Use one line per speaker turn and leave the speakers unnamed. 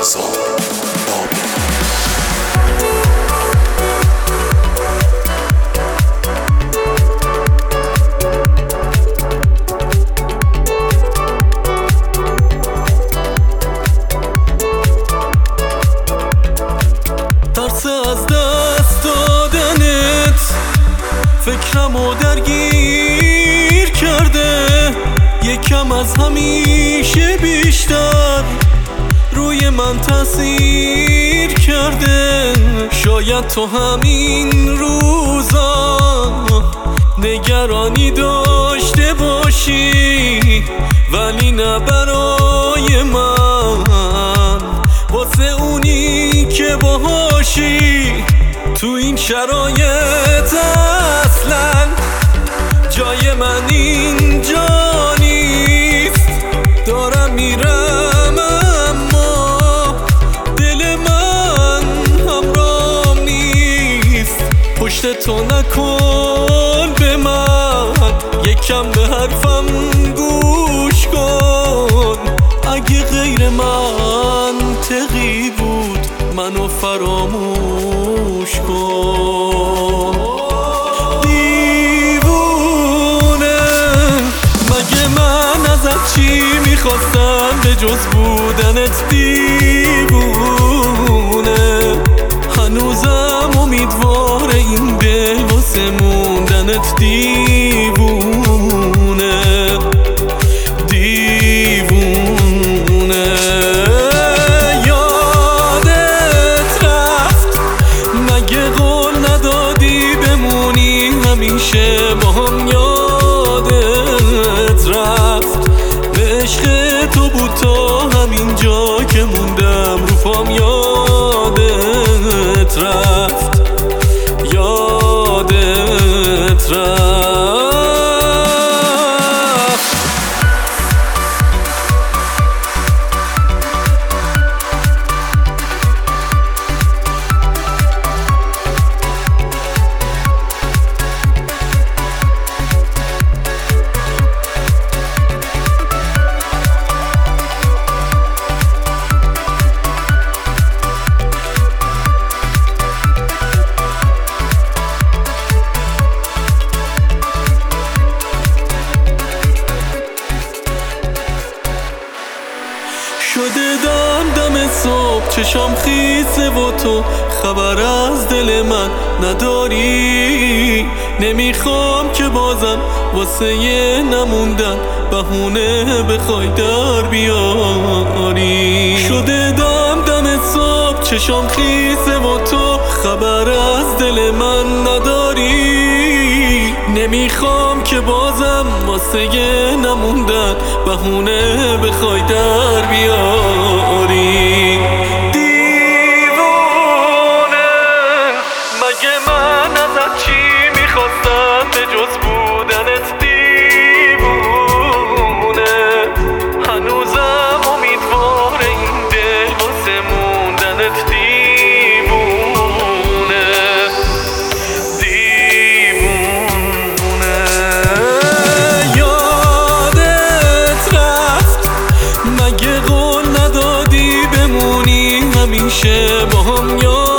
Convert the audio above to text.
ترس از دست دادنت فکرمو درگیر کرده، یکم از همیشه بیشتر روی من تأثیر کرده. شاید تو همین روزا نگرانی داشته باشی، ولی نه برای من، واسه اونی که باهاشی. تو این شرایط اصلا جای من اینجا نیست، دارم میرم اما دل من همراهم نیست. پشت تو نکن به من، یکم به حرفم گوش کن. اگه غیر منطقی بود منو فراموش کن. دیوونه مگه من ازت چی میخواستم به جز بودنت؟ دیوونه هنوزم امیدوار این دل واسه موندنت. دیوونه دیوونه یادت رفت مگه قول ندادی بمونی همیشه با هم؟ یادت رفت به عشق تو بود تا همینجا که موندم رو پام. یادت رفت یادت رفت. شده دم صبح چشام خیسه و تو خبر از دل من نداری. نمیخوام که بازم واسه یه نموندن بهونه بخوای در بیاری. شده دم صبح چشام خیسه و تو خبر از دل من نداری. نمیخوام که بازم واسه یه نموندن بهونه بخوای در بیاری. دیوونه مگه من ازت چی میخواستم به جز بودنت؟ دیوونه هنوزم امیدوار این دل واسه موندنت. دیوونه دیوونه یادت رفت مگه قول ندادی بمونی همیشه با هم؟